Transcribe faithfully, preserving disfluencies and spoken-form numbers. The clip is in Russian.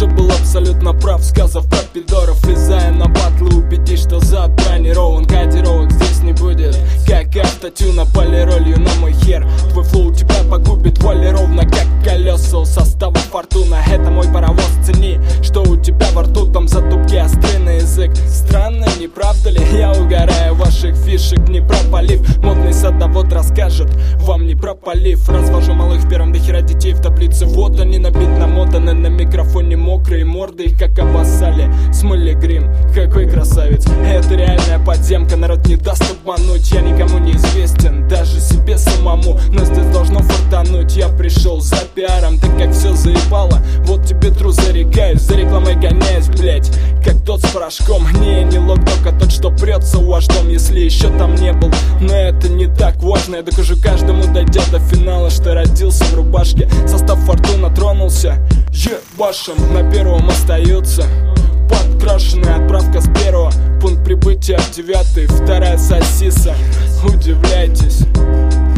уже был абсолютно прав, сказав про пидоров. Влезая на батлы, убедись, что забронирован. Кодировок здесь не будет, как автотюна полиролью на мой хер. Твой флоу тебя погубит, воли ровно как колеса у состава фортуна. Это мой паровоз, цени, что у тебя во рту, там затупки острый на язык. Странно, не правда ли? Я угораю ваших фишек, не пропалив. Модный садовод расскажет вам не про полив. Развожу малых в первом, до хера детей в таблице. Вот они набит намотаны, на микрофоне мокрые морды, их как обоссали, смыли грим. Какой красавец, это реальная подземка. Народ не даст обмануть, я никому не известен, даже себе самому. Но здесь должно фартануть, я пришел за пиаром, так как все заебало. Вот тебе тру зарекаюсь, за рекламой гоняюсь, блять, как тот с порошком. Не, не локдок, а тот, что прется у ваш дом, если еще там не был. Но это не так важно, я докажу каждому, дойдя до финала, что родился в рубашке. Состав фортуна тронулся, ебашим, на первом остаются подкрашенная отправка с первого. Пункт прибытия в девятый, вторая сосиса. Удивляйтесь.